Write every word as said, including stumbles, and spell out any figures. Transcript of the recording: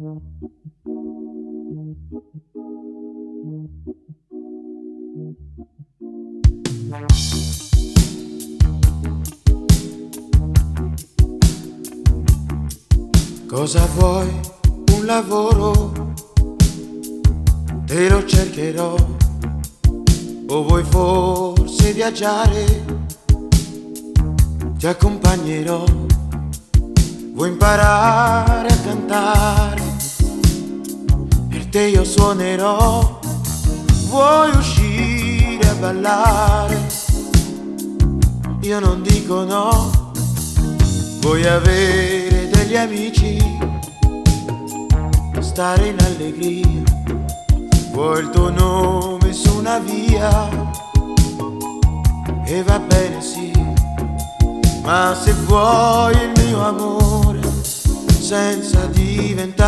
Cosa vuoi? Un lavoro? Te lo cercherò. O vuoi forse viaggiare? Ti accompagnerò. Vuoi imparare a cantare? Per te io suonerò. Vuoi uscire a ballare? Io non dico no. Vuoi avere degli amici? Stare in allegria. Vuoi il tuo nome su una via? E va bene sì. Ma se vuoi il mio amore senza diventare